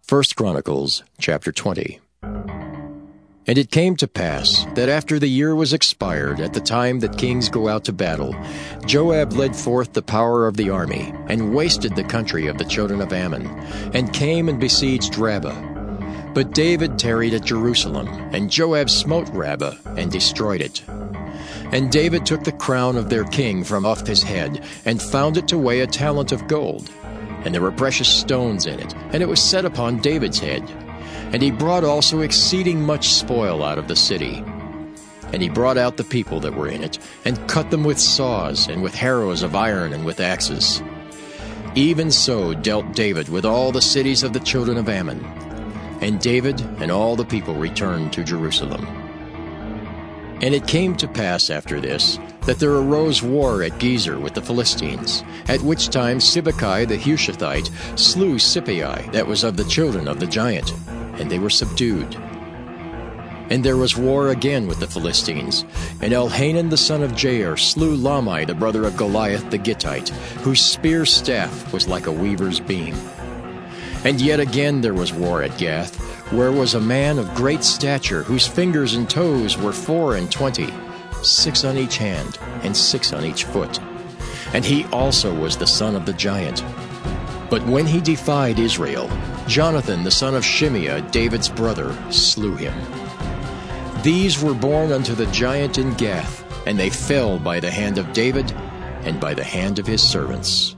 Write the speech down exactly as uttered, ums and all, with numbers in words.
First Chronicles chapter twenty. And it came to pass that after the year was expired, at the time that kings go out to battle, Joab led forth the power of the army, and wasted the country of the children of Ammon, and came and besieged Rabbah. But David tarried at Jerusalem, and Joab smote Rabbah, and destroyed it. And David took the crown of their king from off his head, and found it to weigh a talent of gold. And there were precious stones in it, and it was set upon David's head. And he brought also exceeding much spoil out of the city. And he brought out the people that were in it, and cut them with saws, and with harrows of iron, and with axes. Even so dealt David with all the cities of the children of Ammon. And David and all the people returned to Jerusalem. And it came to pass after this, that there arose war at Gezer with the Philistines, at which time Sibbecai the Hushathite slew Sippai that was of the children of the giant, and they were subdued. And there was war again with the Philistines, and Elhanan the son of Jair slew Lahmi the brother of Goliath the Gittite, whose spear staff was like a weaver's beam. And yet again there was war at Gath, where was a man of great stature, whose fingers and toes were four and twenty, six on each hand, and six on each foot. And he also was the son of the giant. But when he defied Israel, Jonathan the son of Shimeah, David's brother, slew him. These were born unto the giant in Gath, and they fell by the hand of David, and by the hand of his servants.